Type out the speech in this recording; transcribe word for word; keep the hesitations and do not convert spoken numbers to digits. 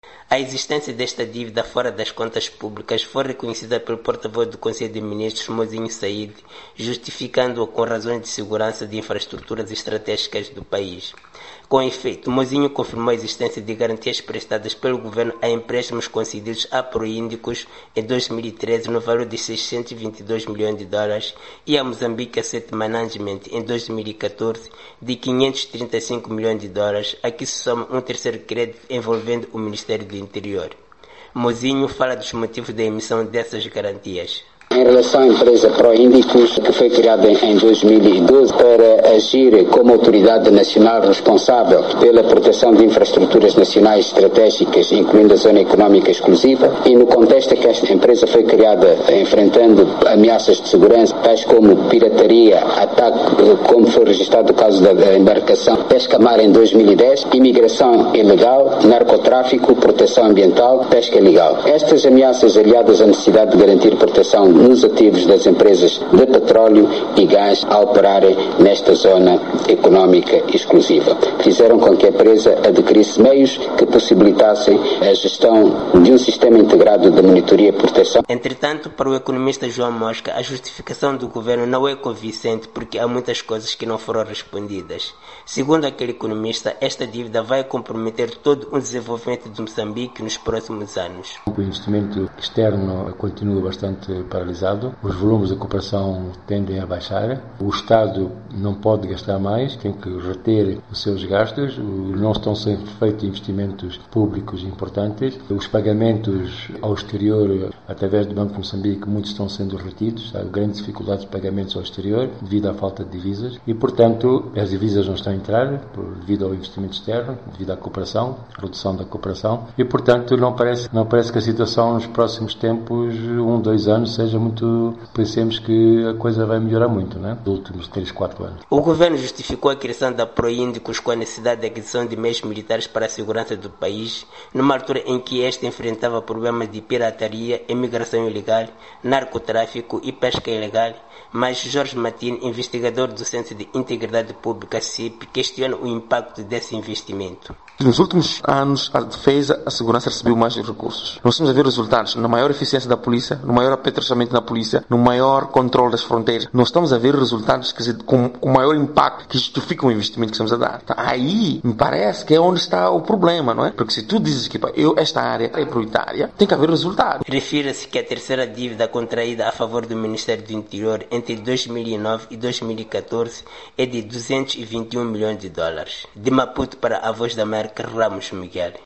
A existência desta dívida fora das contas públicas foi reconhecida pelo porta-voz do Conselho de Ministros, Mozinho Said, justificando-a com razões de segurança de infraestruturas estratégicas do país. Com efeito, Mozinho confirmou a existência de garantias prestadas pelo governo a empréstimos concedidos a Proíndicos em dois mil e treze no valor de seiscentos e vinte e dois milhões de dólares e a Moçambique Asset Management em dois mil e catorze de quinhentos e trinta e cinco milhões de dólares, a que se soma um terceiro crédito envolvendo o Ministério do Interior. Mozinho fala dos motivos da emissão dessas garantias. Em relação à empresa Proíndicos, que foi criada em dois mil e doze para agir como autoridade nacional responsável pela proteção de infraestruturas nacionais estratégicas, incluindo a Zona Económica Exclusiva, e no contexto que esta empresa foi criada enfrentando ameaças de segurança, tais como pirataria, ataque, como foi registrado o caso da embarcação Pesca-Mar em dois mil e dez, imigração ilegal, narcotráfico, proteção ambiental, pesca ilegal. Estas ameaças, aliadas à necessidade de garantir proteção nos ativos das empresas de petróleo e gás a operarem nesta zona económica exclusiva, fizeram com que a empresa adquirisse meios que possibilitassem a gestão de um sistema integrado de monitoria e proteção. Entretanto, para o economista João Mosca, a justificação do governo não é convincente porque há muitas coisas que não foram respondidas. Segundo aquele economista, esta dívida vai comprometer todo o desenvolvimento de Moçambique nos próximos anos. O investimento externo continua bastante paralisado. Os volumes de cooperação tendem a baixar. O Estado não pode gastar mais, tem que reter os seus gastos. Não estão sendo feitos investimentos públicos importantes. Os pagamentos ao exterior, através do Banco de Moçambique, muitos estão sendo retidos. Há grandes dificuldades de pagamentos ao exterior devido à falta de divisas. E, portanto, as divisas não estão a entrar devido ao investimento externo, devido à cooperação, à redução da cooperação. E, portanto, não parece, não parece que a situação nos próximos tempos, um, dois anos, seja muito, pensemos que a coisa vai melhorar muito, né? Nos últimos três, quatro anos. O governo justificou a criação da Proíndicos com a necessidade de aquisição de meios militares para a segurança do país, numa altura em que este enfrentava problemas de pirataria, imigração ilegal, narcotráfico e pesca ilegal, mas Jorge Martins, investigador do Centro de Integridade Pública C I P, questiona o impacto desse investimento. Nos últimos anos, a defesa, a segurança recebeu mais recursos. Nós estamos a ver resultados na maior eficiência da polícia, no maior apetrechamento da polícia, no maior controle das fronteiras. Nós estamos a ver resultados, quer dizer, com, com maior impacto que justificam o investimento que estamos a dar. Então, aí, me parece que é onde está o problema, não é? Porque se tu dizes que eu, esta área é prioritária, tem que haver resultado. Refira-se que a terceira dívida contraída a favor do Ministério do Interior entre dois mil e nove e dois mil e catorze é de duzentos e vinte e um milhões de dólares. De Maputo para a Voz da América, Ramos Miguel.